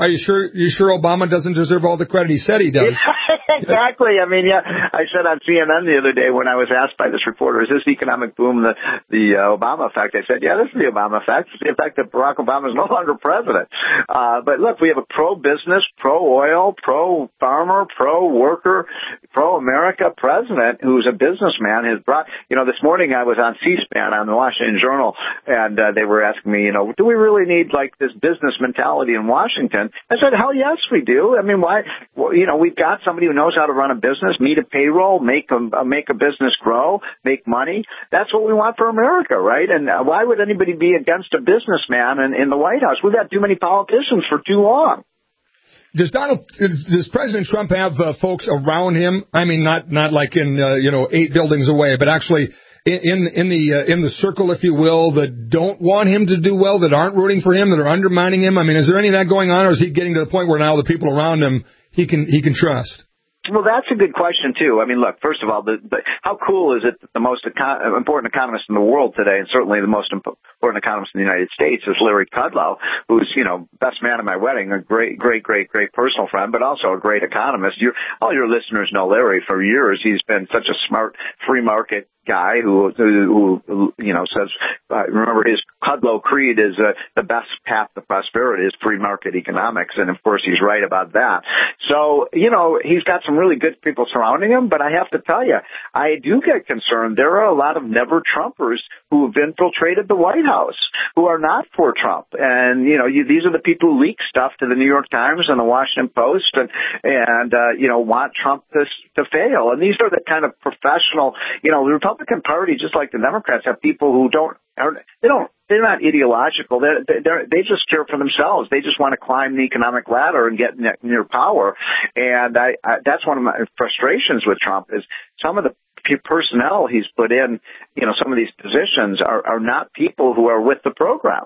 Speaker 2: Are you sure? You sure Obama doesn't deserve all the credit he said he does?
Speaker 18: Exactly. I mean, yeah. I said on C N N the other day when I was asked by this reporter, "Is this economic boom the the uh, Obama effect?" I said, "Yeah, this is the Obama effect. It's the effect that Barack Obama is no longer president." Uh, but look, we have a pro-business, pro-oil, pro-farmer, pro-worker, pro-America president who's a businessman. Has brought. You know, this morning I was on C-SPAN on the Washington Journal, and uh, they were asking me, you know, do we really need like this business mentality in Washington? I said, hell yes, we do. I mean, why? Well, you know, we've got somebody who knows how to run a business, meet a payroll, make a uh, make a business grow, make money. That's what we want for America, right? And uh, why would anybody be against a businessman in, in the White House? We've had too many politicians for too long.
Speaker 2: Does Donald, does President Trump have uh, folks around him? I mean, not not like in uh, you know eight buildings away, but actually in in the uh, in the circle, if you will, that don't want him to do well, that aren't rooting for him, that are undermining him. I mean, is there any of that going on, or is he getting to the point where now the people around him he can he can trust?
Speaker 18: Well, that's a good question, too. I mean, look, first of all, the, the, how cool is it that the most econ- important economist in the world today, and certainly the most important economist in the United States, is Larry Kudlow, who's, you know, best man at my wedding, a great, great, great, great personal friend, but also a great economist. You're, all your listeners know Larry for years. He's been such a smart free market guy who, who, who you know, says, uh, remember his Kudlow creed is uh, the best path to prosperity is free market economics, and of course he's right about that. So, you know, he's got some really good people surrounding him, but I have to tell you, I do get concerned. There are a lot of never-Trumpers who have infiltrated the White House, who are not for Trump. And, you know, you, these are the people who leak stuff to the New York Times and the Washington Post and, and uh, you know, want Trump to, to fail. And these are the kind of professional, you know, the Republican Party, just like the Democrats, have people who don't, are, they don't, they're not ideological. They're, they're, they just care for themselves. They just want to climb the economic ladder and get near power. And I, I, that's one of my frustrations with Trump is some of the personnel he's put in, you know, some of these positions are, are not people who are with the program.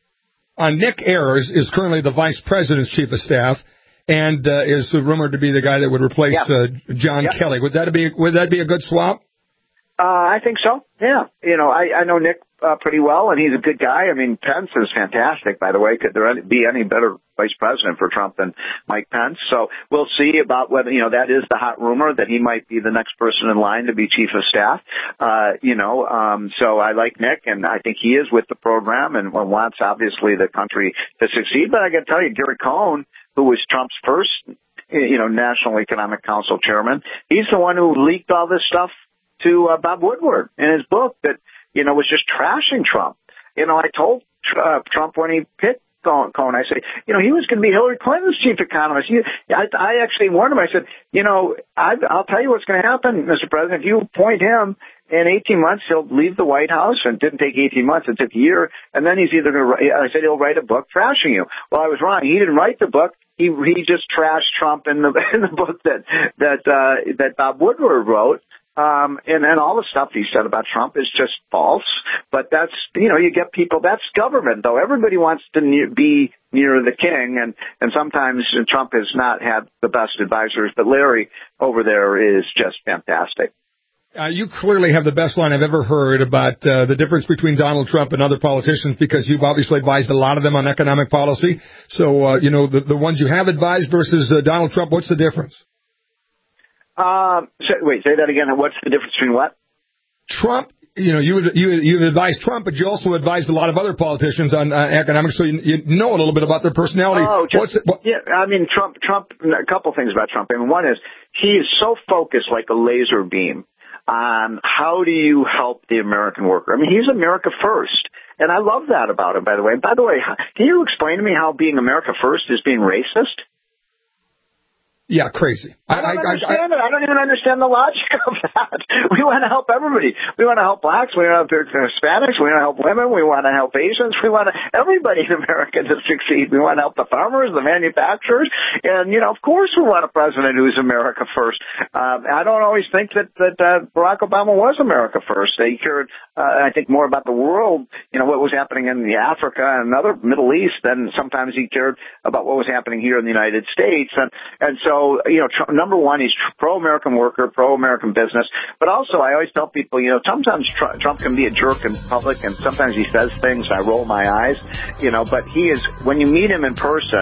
Speaker 2: Uh, Nick Ayers is currently the vice president's chief of staff and uh, is rumored to be the guy that would replace
Speaker 18: yeah.
Speaker 2: uh, John
Speaker 18: yeah.
Speaker 2: Kelly. Would that be would that be a good swap?
Speaker 18: Uh, I think so. Yeah. You know, I, I know Nick uh, pretty well, and he's a good guy. I mean, Pence is fantastic, by the way. Could there be any better vice president for Trump than Mike Pence? So we'll see about whether, you know, that is the hot rumor that he might be the next person in line to be chief of staff. Uh, you know, um, so I like Nick, and I think he is with the program and wants, obviously, the country to succeed. But I got to tell you, Gary Cohn, who was Trump's first, you know, National Economic Council chairman, he's the one who leaked all this stuff to uh, Bob Woodward in his book that, you know, was just trashing Trump. You know, I told uh, Trump when he picked Cohn, I said, you know, he was going to be Hillary Clinton's chief economist. You, I, I actually warned him. I said, you know, I, I'll tell you what's going to happen, Mister President. If you appoint him, in eighteen months, he'll leave the White House, and it didn't take eighteen months, it took a year, and then he's either going to, I said, he'll write a book trashing you. Well, I was wrong. He didn't write the book. He he just trashed Trump in the in the book that that uh, that Bob Woodward wrote. Um, and, and all the stuff he said about Trump is just false. But that's, you know, you get people, that's government, though. Everybody wants to ne- be near the king, and, and sometimes Trump has not had the best advisors, but Larry over there is just fantastic.
Speaker 2: Uh, you clearly have the best line I've ever heard about uh, the difference between Donald Trump and other politicians, because you've obviously advised a lot of them on economic policy. So, uh, you know, the, the ones you have advised versus uh, Donald Trump, what's the difference?
Speaker 18: Um, so, wait, say that again. What's the difference between what?
Speaker 2: Trump, you know, you you you advised Trump, but you also advised a lot of other politicians on uh, economics, so you, you know a little bit about their personality.
Speaker 18: Oh, just,
Speaker 2: What's it, what?
Speaker 18: yeah. I mean, Trump. Trump. A couple things about Trump. I mean, one is he is so focused, like a laser beam, on how do you help the American worker. I mean, he's America first. And I love that about him, by the way. And by the way, can you explain to me how being America first is being racist?
Speaker 2: Yeah, crazy.
Speaker 18: I don't I, understand I, I, it. I don't even understand the logic of that. We want to help everybody. We want to help blacks. We want to help Hispanics. We want to help women. We want to help Asians. We want to, everybody in America to succeed. We want to help the farmers, the manufacturers. And, you know, of course we want a president who's America first. Um, I don't always think that, that uh, Barack Obama was America first. He cared, uh, I think, more about the world, you know, what was happening in the Africa and other Middle East than sometimes he cared about what was happening here in the United States. And, and so, So, you know, Trump, number one, he's pro-American worker, pro-American business. But also, I always tell people, you know, sometimes Trump, Trump can be a jerk in public, and sometimes he says things, and I roll my eyes, you know, but he is, when you meet him in person,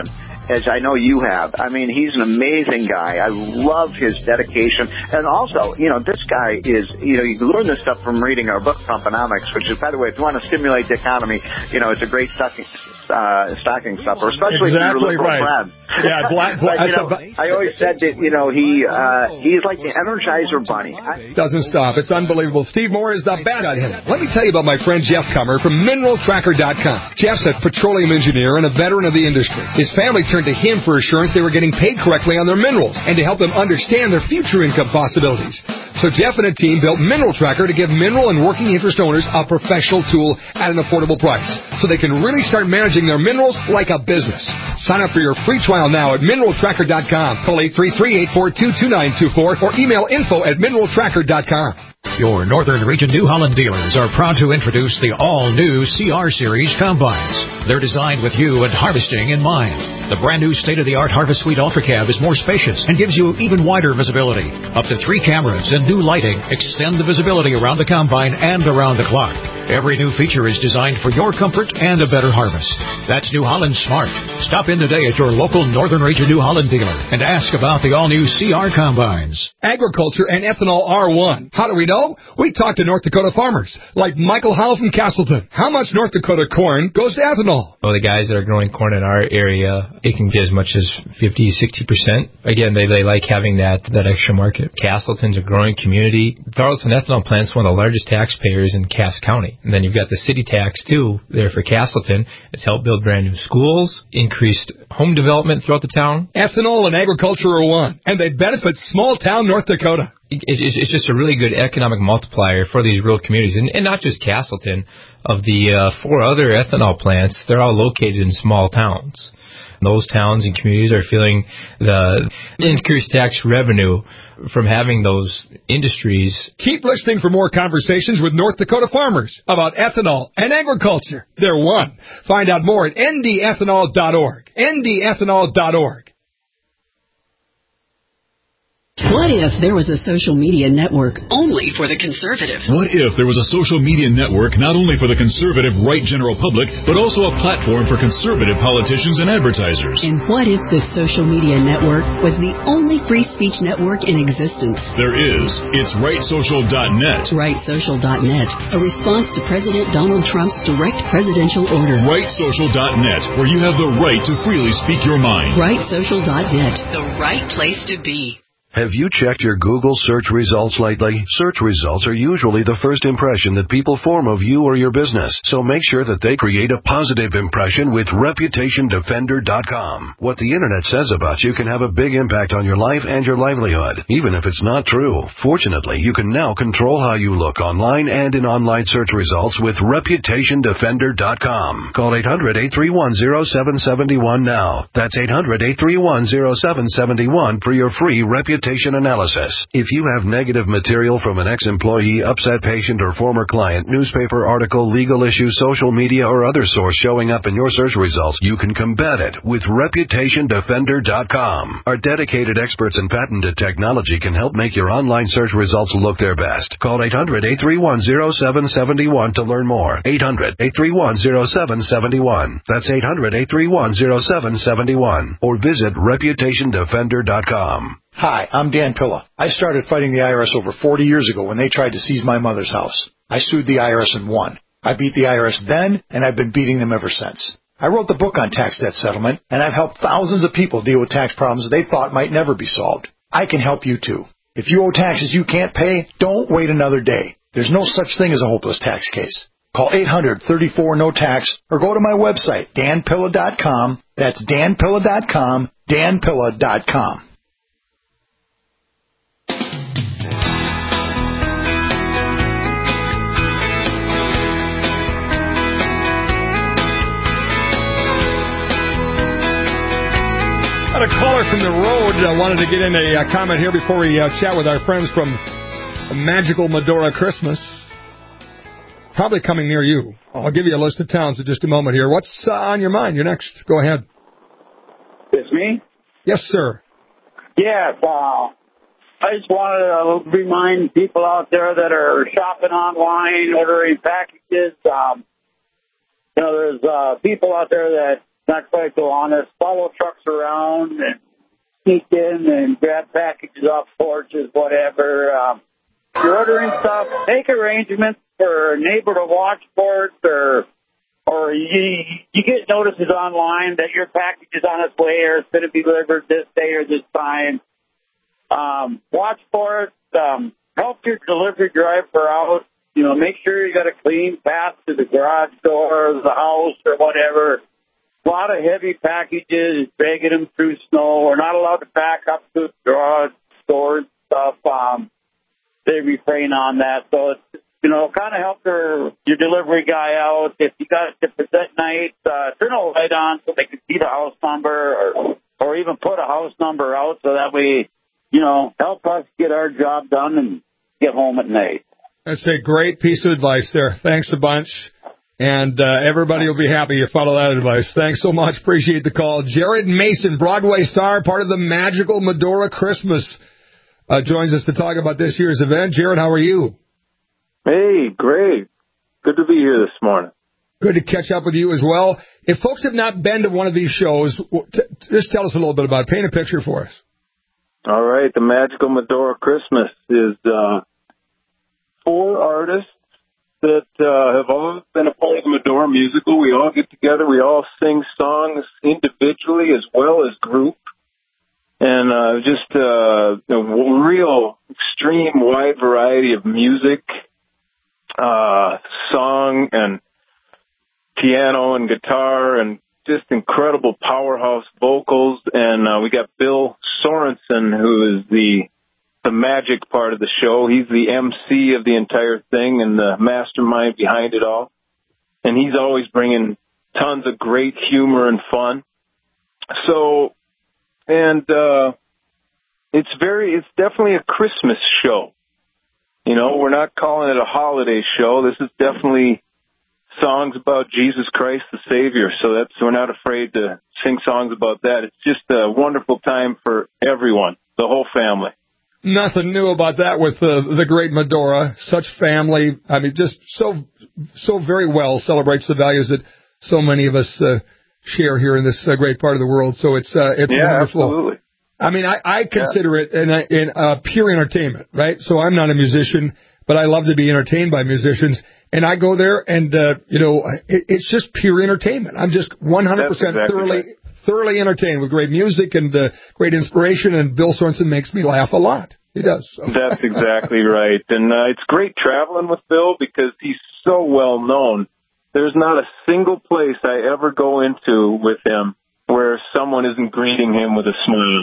Speaker 18: as I know you have. I mean, he's an amazing guy. I love his dedication. And also, you know, this guy is, you know, you can learn this stuff from reading our book, Trumponomics, which is, by the way, if you want to stimulate the economy, you know, it's a great stocking, uh, stocking stuffer, especially
Speaker 2: exactly
Speaker 18: if you're
Speaker 2: right.
Speaker 18: friend.
Speaker 2: Yeah, black,
Speaker 18: but, you know, I always said that, you know, he uh, he's like the Energizer Bunny. I,
Speaker 2: Doesn't stop. It's unbelievable. Steve Moore is the best at him. Let me tell you about my friend Jeff Comer from Mineral Tracker dot com. Jeff's a petroleum engineer and a veteran of the industry. His family turned to him for assurance they were getting paid correctly on their minerals and to help them understand their future income possibilities. So Jeff and a team built Mineral Tracker to give mineral and working interest owners a professional tool at an affordable price so they can really start managing their minerals like a business. Sign up for your free trial now at Mineral Tracker dot com. Call eight three three, eight four two, two nine two four or email info at Mineral Tracker dot com.
Speaker 19: Your Northern Region New Holland dealers are proud to introduce the all-new C R Series combines. They're designed with you and harvesting in mind. The brand-new state-of-the-art Harvest Suite Ultra Cab is more spacious and gives you even wider visibility. Up to three cameras and new lighting extend the visibility around the combine and around the clock. Every new feature is designed for your comfort and a better harvest. That's New Holland Smart. Stop in today at your local Northern Region New Holland dealer and ask about the all-new C R combines.
Speaker 2: Agriculture and ethanol are one. How do we know? We talked to North Dakota farmers, like Michael Howell from Castleton. How much North Dakota corn goes to ethanol?
Speaker 20: Well, the guys that are growing corn in our area, it can get as much as fifty, sixty percent. Again, they, they like having that, that extra market. Castleton's a growing community. Tarleton Ethanol Plant's one of the largest taxpayers in Cass County. And then you've got the city tax, too, there for Castleton. It's helped build brand new schools, increased home development throughout the town.
Speaker 2: Ethanol and agriculture are one, and they benefit small-town North Dakota.
Speaker 20: It's just a really good economic multiplier for these rural communities, and, and not just Castleton. Of the uh, four other ethanol plants, they're all located in small towns. Those towns and communities are feeling the increased tax revenue from having those industries.
Speaker 2: Keep listening for more conversations with North Dakota farmers about ethanol and agriculture. They're one. Find out more at N D ethanol dot org. N D ethanol dot org.
Speaker 21: What if there was a social media network only for the conservative?
Speaker 22: What if there was a social media network not only for the conservative right general public, but also a platform for conservative politicians and advertisers?
Speaker 21: And what if the social media network was the only free speech network in existence?
Speaker 22: There is. It's right social dot net.
Speaker 21: right social dot net, a response to President Donald Trump's direct presidential order.
Speaker 22: right social dot net, where you have the right to freely speak your mind.
Speaker 21: right social dot net,
Speaker 23: the right place to be.
Speaker 24: Have you checked your Google search results lately? Search results are usually the first impression that people form of you or your business, so make sure that they create a positive impression with reputation defender dot com. What the internet says about you can have a big impact on your life and your livelihood, even if it's not true. Fortunately, you can now control how you look online and in online search results with reputation defender dot com. Call eight hundred, eight three one, zero seven seven one now. That's eight hundred, eight three one, zero seven seven one for your free reputation analysis. If you have negative material from an ex-employee, upset patient, or former client, newspaper article, legal issue, social media, or other source showing up in your search results, you can combat it with reputation defender dot com. Our dedicated experts in patented technology can help make your online search results look their best. Call eight hundred, eight three one, zero seven seven one to learn more. eight hundred, eight three one, zero seven seven one. That's eight hundred, eight three one, zero seven seven one. Or visit reputation defender dot com.
Speaker 25: Hi, I'm Dan Pilla. I started fighting the I R S over forty years ago when they tried to seize my mother's house. I sued the I R S and won. I beat the I R S then, and I've been beating them ever since. I wrote the book on tax debt settlement, and I've helped thousands of people deal with tax problems they thought might never be solved. I can help you too. If you owe taxes you can't pay, don't wait another day. There's no such thing as a hopeless tax case. Call eight hundred, thirty-four, no tax or go to my website, dan pilla dot com. That's dan pilla dot com, dan pilla dot com.
Speaker 2: Got a caller from the road. I wanted to get in a uh, comment here before we uh, chat with our friends from Magical Medora Christmas. Probably coming near you. I'll give you a list of towns in just a moment here. What's uh, on your mind? You're next. Go ahead.
Speaker 26: It's me?
Speaker 2: Yes, sir.
Speaker 26: Yeah, uh, I just wanted to remind people out there that are shopping online, ordering packages. Um, you know, there's uh, people out there that not quite so honest, follow trucks around and sneak in and grab packages off porches, whatever. Um, if you're ordering stuff, make arrangements for a neighbor to watch for it, or or you, you get notices online that your package is on its way or it's going to be delivered this day or this time. Um, watch for it. Um, help your delivery driver out. You know, make sure you got a clean path to the garage door or the house or whatever. A lot of heavy packages, dragging them through snow. We're not allowed to back up to garage doors and stuff. Um, they refrain on that. So, it's, you know, kind of help your, your delivery guy out. If you got if it's at night, uh, turn a light on so they can see the house number, or or even put a house number out so that we, you know, help us get our job done and get home at night.
Speaker 2: That's a great piece of advice there. Thanks a bunch. And uh, everybody will be happy you follow that advice. Thanks so much. Appreciate the call. Jared Mason, Broadway star, part of the magical Medora Christmas, uh, joins us to talk about this year's event. Jared, how are you?
Speaker 1: Hey, great. Good to be here this morning.
Speaker 2: Good to catch up with you as well. If folks have not been to one of these shows, t- just tell us a little bit about it. Paint a picture for us.
Speaker 1: All right. The magical Medora Christmas is uh, four artists that uh, have all been a part of the Medora musical. We all get together. We all sing songs individually as well as group. And uh, just uh, a real extreme wide variety of music, uh, song and piano and guitar, and just incredible powerhouse vocals. And uh, we got Bill Sorensen, who is the the magic part of the show. He's the M C of the entire thing and the mastermind behind it all. And he's always bringing tons of great humor and fun. So, and uh, it's very, it's definitely a Christmas show. You know, we're not calling it a holiday show. This is definitely songs about Jesus Christ, the Savior. So that's, we're not afraid to sing songs about that. It's just a wonderful time for everyone, the whole family.
Speaker 2: Nothing new about that with uh, the great Medora. Such family. I mean, just so so very well celebrates the values that so many of us uh, share here in this uh, great part of the world. So it's uh, it's
Speaker 1: yeah,
Speaker 2: wonderful.
Speaker 1: Absolutely.
Speaker 2: I mean, I, I consider yeah. it in, in uh, pure entertainment, right? So I'm not a musician, but I love to be entertained by musicians. And I go there and, uh, you know, it, it's just pure entertainment. I'm just one hundred percent exactly thoroughly right. thoroughly entertained with great music and uh, great inspiration. And Bill Sorensen makes me laugh a lot. He does. So.
Speaker 1: That's exactly right. And uh, it's great traveling with Bill because he's so well known. There's not a single place I ever go into with him where someone isn't greeting him with a smile.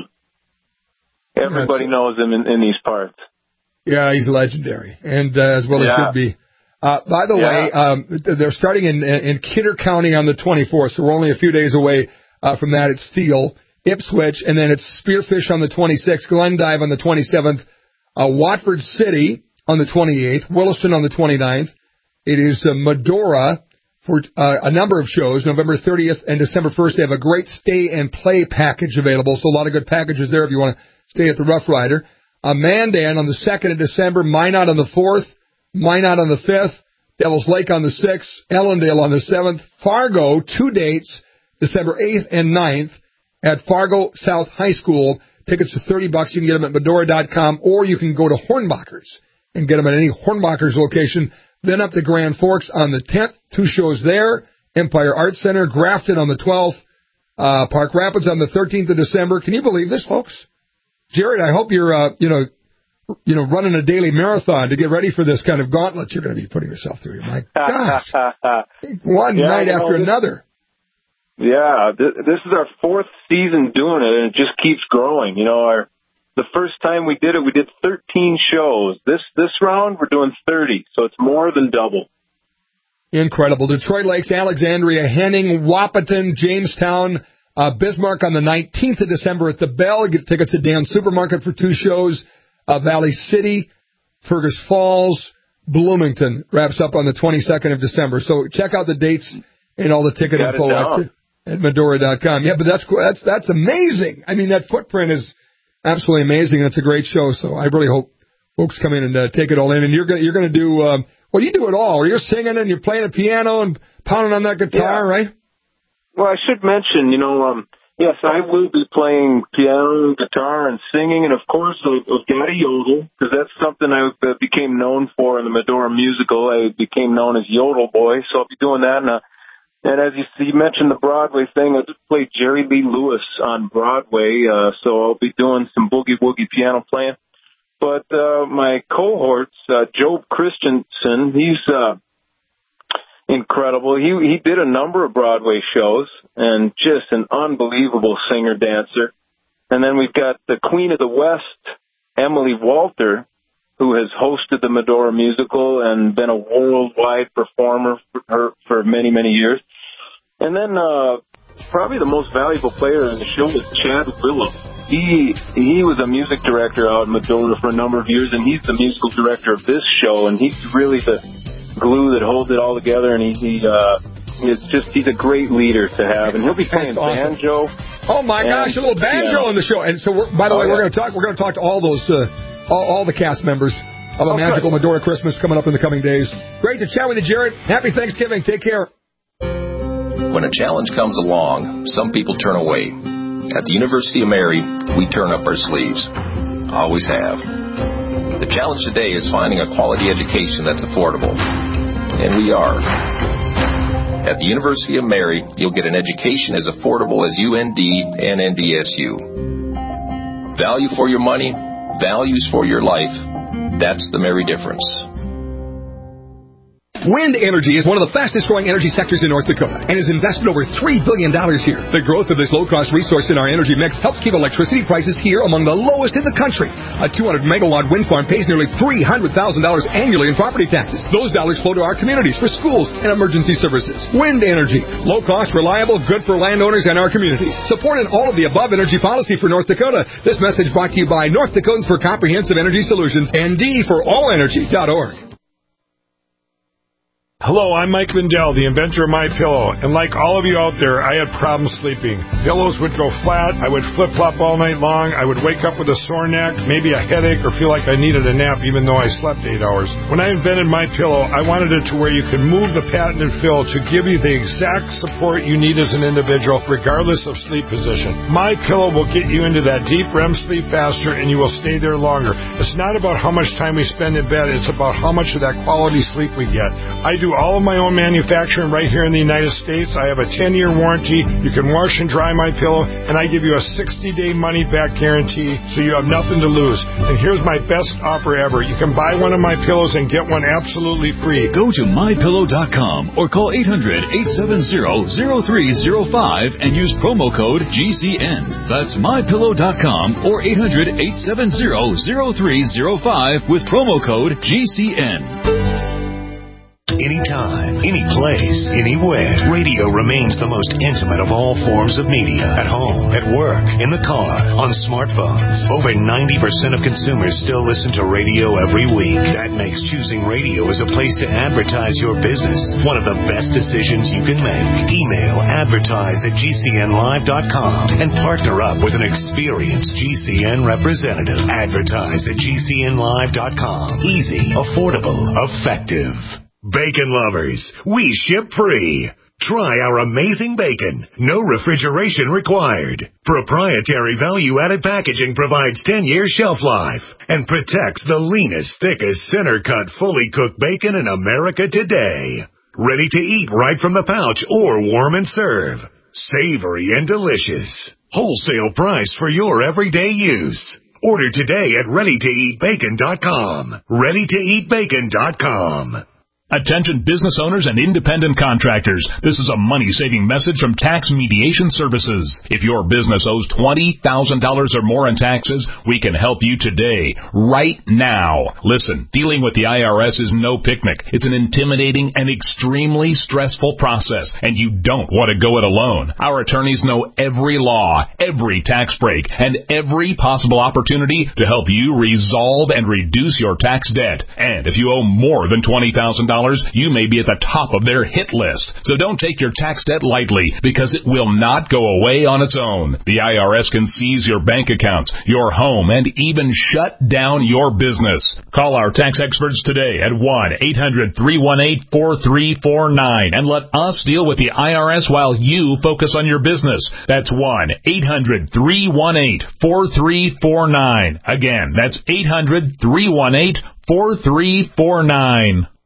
Speaker 1: Everybody That's, knows him in, in these parts.
Speaker 2: Yeah, he's legendary, and uh, as well
Speaker 1: yeah.
Speaker 2: as should be. Uh, by the yeah. way, um, they're starting in, in Kidder County on the twenty-fourth, so we're only a few days away uh, from that. It's Steele, Ipswich, and then it's Spearfish on the twenty-sixth, Glendive on the twenty-seventh, uh, Watford City on the twenty-eighth, Williston on the twenty-ninth. It is uh, Medora for uh, a number of shows, November thirtieth and December first. They have a great stay and play package available, so a lot of good packages there if you want to stay at the Rough Rider. Uh, Mandan on the second of December, Minot on the fourth, Minot on the fifth, Devil's Lake on the sixth, Ellendale on the seventh, Fargo, two dates, December eighth and ninth at Fargo South High School. Tickets are thirty bucks. You can get them at Medora dot com, or you can go to Hornbachers and get them at any Hornbachers location. Then up to Grand Forks on the tenth, two shows there, Empire Arts Center, Grafton on the twelfth, uh, Park Rapids on the thirteenth of December. Can you believe this, folks? Jared, I hope you're, uh, you know, you know, running a daily marathon to get ready for this kind of gauntlet you're going to be putting yourself through. My gosh, one yeah, night after know, another.
Speaker 1: Yeah, th- this is our fourth season doing it, and it just keeps growing. You know, our the first time we did it, we did thirteen shows. This this round, we're doing thirty, so it's more than double.
Speaker 2: Incredible. Detroit Lakes, Alexandria, Henning, Wahpeton, Jamestown, uh, Bismarck on the nineteenth of December at the Bell. Get tickets at Dan's Supermarket for two shows. Uh, Valley City, Fergus Falls, Bloomington wraps up on the twenty-second of December. So check out the dates and all the ticket
Speaker 1: Got
Speaker 2: info at, at Medora dot com. Yeah, but that's that's that's amazing. I mean, that footprint is absolutely amazing. It's a great show. So I really hope folks come in and uh, take it all in. And you're gonna you're gonna do um, well. You do it all. You're singing and you're playing a piano and pounding on that guitar,
Speaker 1: yeah.
Speaker 2: right?
Speaker 1: Well, I should mention, you know, um, yes, I will be playing piano, guitar, and singing, and of course, I've, I've got a yodel, because that's something I uh, became known for in the Medora musical. I became known as Yodel Boy, so I'll be doing that. And, uh, and as you, you mentioned the Broadway thing, I just played Jerry Lee Lewis on Broadway, uh, so I'll be doing some boogie-woogie piano playing. But uh, my cohorts, uh, Job Christensen, he's uh, incredible. He he did a number of Broadway shows and just an unbelievable singer-dancer. And then we've got the Queen of the West, Emily Walter, who has hosted the Medora musical and been a worldwide performer for her for many, many years. And then uh, probably the most valuable player in the show is Chad Willow. He he was a music director out in Medora for a number of years, and he's the musical director of this show, and he's really the glue that holds it all together, and he, he uh, it's just, he's a great leader to have, and he'll be playing awesome. banjo.
Speaker 2: Oh my
Speaker 1: and,
Speaker 2: gosh, a little banjo
Speaker 1: yeah.
Speaker 2: on the show. And so, we're, by the
Speaker 1: oh,
Speaker 2: way,
Speaker 1: yeah.
Speaker 2: we're going to talk, we're going to talk to all those, uh, all, all the cast members of A
Speaker 1: oh,
Speaker 2: Magical
Speaker 1: good.
Speaker 2: Medora Christmas coming up in the coming days. Great to chat with you, Jared. Happy Thanksgiving. Take care.
Speaker 3: When a challenge comes along, some people turn away. At the University of Mary, we turn up our sleeves. Always have. The challenge today is finding a quality education that's affordable. And we are. At the University of Mary, you'll get an education as affordable as U N D and N D S U. Value for your money, values for your life. That's the Mary difference.
Speaker 2: Wind energy is one of the fastest-growing energy sectors in North Dakota and has invested over three billion dollars here. The growth of this low-cost resource in our energy mix helps keep electricity prices here among the lowest in the country. A two hundred megawatt wind farm pays nearly three hundred thousand dollars annually in property taxes. Those dollars flow to our communities for schools and emergency services. Wind energy. Low-cost, reliable, good for landowners and our communities. Supporting all of the above energy policy for North Dakota. This message brought to you by North Dakotans for Comprehensive Energy Solutions and D for all energy dot org.
Speaker 6: Hello, I'm Mike Lindell, the inventor of MyPillow, and like all of you out there, I had problems sleeping. Pillows would go flat, I would flip-flop all night long, I would wake up with a sore neck, maybe a headache, or feel like I needed a nap even though I slept eight hours. When I invented MyPillow, I wanted it to where you could move the patented fill to give you the exact support you need as an individual, regardless of sleep position. MyPillow will get you into that deep R E M sleep faster, and you will stay there longer. It's not about how much time we spend in bed, it's about how much of that quality sleep we get. I do all of my own manufacturing right here in the United States. I have a ten-year warranty. You can wash and dry my pillow, and I give you a sixty-day money-back guarantee, so you have nothing to lose. And here's my best offer ever. You can buy one of my pillows and get one absolutely free.
Speaker 22: Go to my pillow dot com or call eight hundred, eight seven zero, zero three zero five and use promo code G C N. That's my pillow dot com or eight hundred, eight seven zero, zero three zero five with promo code G C N.
Speaker 7: Anytime, any place, anywhere. Radio remains the most intimate of all forms of media. At home, at work, in the car, on smartphones. Over ninety percent of consumers still listen to radio every week. That makes choosing radio as a place to advertise your business one of the best decisions you can make. Email advertise at G C N live dot com and partner up with an experienced G C N representative. Advertise at G C N live dot com. Easy, affordable, effective. Bacon lovers, we ship free. Try our amazing bacon. No refrigeration required. Proprietary value-added packaging provides ten-year shelf life and protects the leanest, thickest, center-cut, fully cooked bacon in America today. Ready to eat right from the pouch or warm and serve. Savory and delicious. Wholesale price for your everyday use. Order today at ready to eat bacon dot com. ready to eat bacon dot com.
Speaker 22: Attention business owners and independent contractors. This is a money-saving message from Tax Mediation Services. If your business owes twenty thousand dollars or more in taxes, we can help you today, right now. Listen, dealing with the I R S is no picnic. It's an intimidating and extremely stressful process, and you don't want to go it alone. Our attorneys know every law, every tax break, and every possible opportunity to help you resolve and reduce your tax debt. And if you owe more than twenty thousand dollars, dollars, you may be at the top of their hit list. So don't take your tax debt lightly, because it will not go away on its own. The I R S can seize your bank accounts, your home, and even shut down your business. Call our tax experts today at one eight hundred three one eight four three four nine and let us deal with the I R S while you focus on your business. That's one eight hundred three one eight four three four nine. Again, that's eight hundred three one eight four three four nine.